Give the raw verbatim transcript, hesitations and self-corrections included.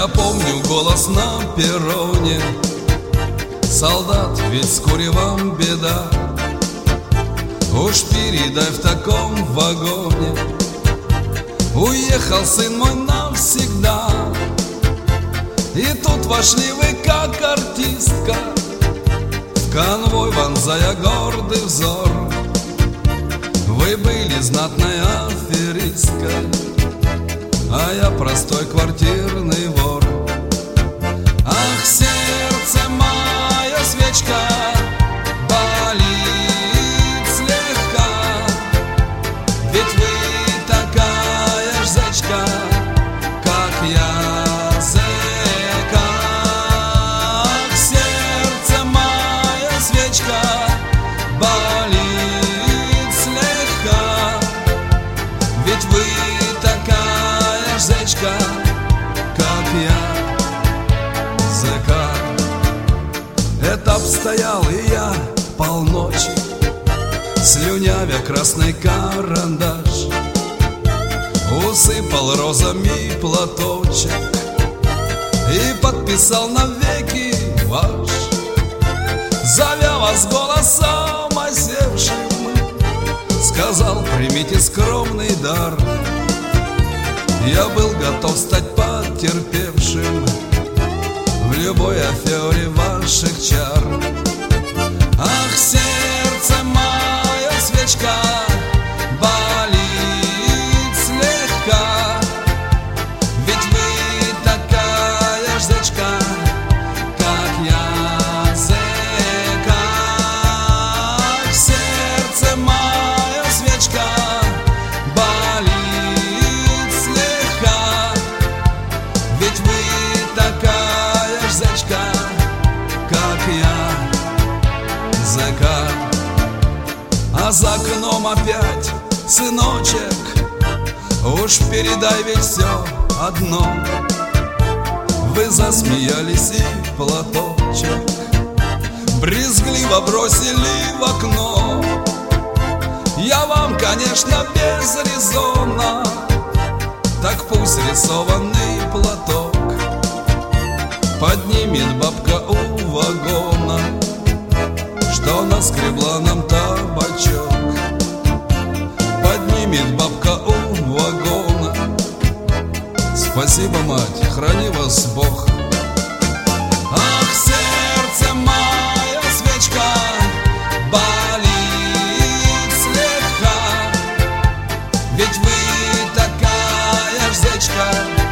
Я помню голос на перроне: солдат, ведь с куревом беда. Уж передай в таком вагоне, уехал сын мой навсегда. И тут вошли вы, как артистка, в конвой вонзая гордый взор. Вы были знатной аферисткой, а я простой квартирный вор. Ах, сердце мое, свечка, болит слегка, ведь вы такая ж зечка, как я зэка. Ах, сердце мое, свечка, болит слегка, ведь вы такая ж зечка, как я зэка. Этап стоял, и я полночи, слюнявя красный карандаш, усыпал розами платочек и подписал навеки ваш. Зовя вас голосом осевшим, сказал: примите скромный дар. Я был готов стать потерпевшим в любой афере ваших чар. Ах, сердце мое, свечка, болит слегка, ведь вы такая ж зечка, как я зэка. Ах, сердце мое, свечка, болит слегка, ведь вы такая ж зечка, как я зэка. А за окном опять сыночек, уж передай, ведь все одно. Вы засмеялись и платочек брезгливо бросили в окно. Я вам, конечно, без резона, так пусть рисованный платок поднимет бабка у вагона, что наскребла нам табачок. Поднимет бабка у вагона. Спасибо, мать, храни вас Бог. Ах, сердце мое, свечка, болит слегка, ведь вы такая ж зечка,